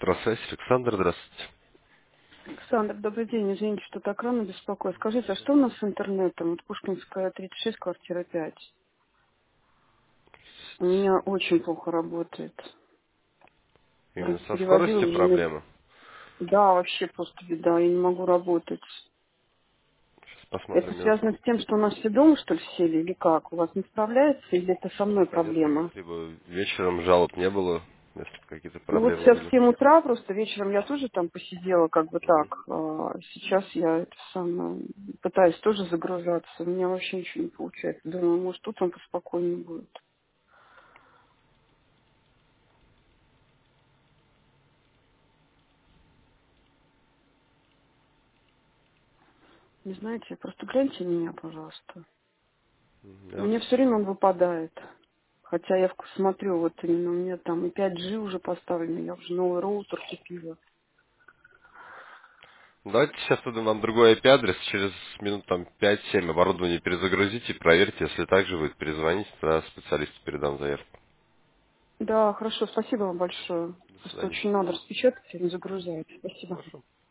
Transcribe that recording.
Здравствуйте, Александр, здравствуйте. Александр, добрый день. Извините, что так рано беспокою. Скажите, а что у нас с интернетом? Вот Пушкинская, 36, квартира 5. У меня очень плохо работает. Именно со Переводила скоростью уже на... проблемы. Да, вообще просто беда, я не могу работать. Сейчас Это посмотрим минутку. связано с тем, что у нас все дома, что ли, сели, или как? У вас не справляется, или это со мной Понятно, проблема? нет, либо вечером жалоб не было, если какие-то Ну вот проблемы сейчас в были. 7 утра просто вечером я тоже там посидела как бы так. Мгм. Сейчас я это самое, пытаюсь тоже загружаться. У меня вообще ничего не получается. Думаю, может, утром поспокойнее будет. Не знаете, просто гляньте на меня, пожалуйста. Я Мне все время он выпадает. Хотя я смотрю, вот именно у меня там и 5G уже поставлено, я уже новый роутер купила. Давайте сейчас тогда нам другой IP-адрес, через минут там 5-7 оборудование перезагрузите, проверьте, если так же будет, перезвоните, тогда специалисту передам заявку. Да, хорошо, спасибо вам большое. До Просто свидания. очень надо распечатать и не загружать. Спасибо. Хорошо.